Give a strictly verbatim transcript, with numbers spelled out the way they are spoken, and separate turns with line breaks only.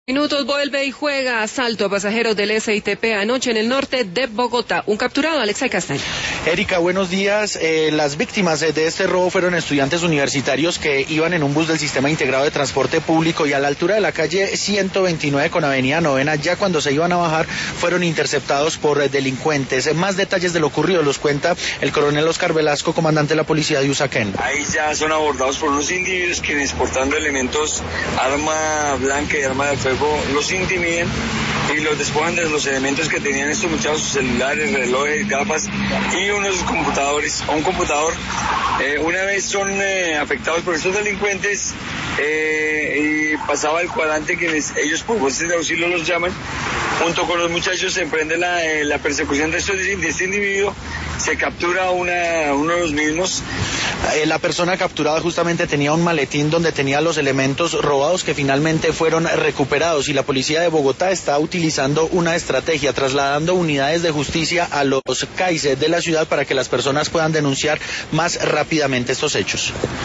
Minutos vuelve y juega asalto a pasajeros del S I T P anoche en el norte de Bogotá. Un capturado, Alexei Castaño.
Erika, buenos días. Eh, las víctimas de este robo fueron estudiantes universitarios que iban en un bus del Sistema Integrado de Transporte Público y a la altura de la calle ciento veintinueve con Avenida Novena, ya cuando se iban a bajar, fueron interceptados por eh, delincuentes. Más detalles de lo ocurrido los cuenta el coronel Oscar Velasco, comandante de la policía de Usaquén.
Ahí ya son abordados por unos individuos quienes portando elementos, arma blanca y arma de fuego, los intimidan y los despojan de los elementos que tenían estos muchachos, sus celulares, relojes, gafas y unos computadores, un computador. Eh, una vez son eh, afectados por estos delincuentes, eh, y pasaba el cuadrante, quienes ellos por voces de auxilio los llaman, junto con los muchachos se emprende la, eh, la persecución de, estos, de este individuo, se captura una, uno de los mismos.
Eh, la persona capturada justamente tenía un maletín donde tenía los elementos robados que finalmente fueron recuperados, y la policía de Bogotá está utilizando una estrategia, trasladando unidades de justicia a los C A I S de la ciudad para que las personas puedan denunciar más rápidamente estos hechos.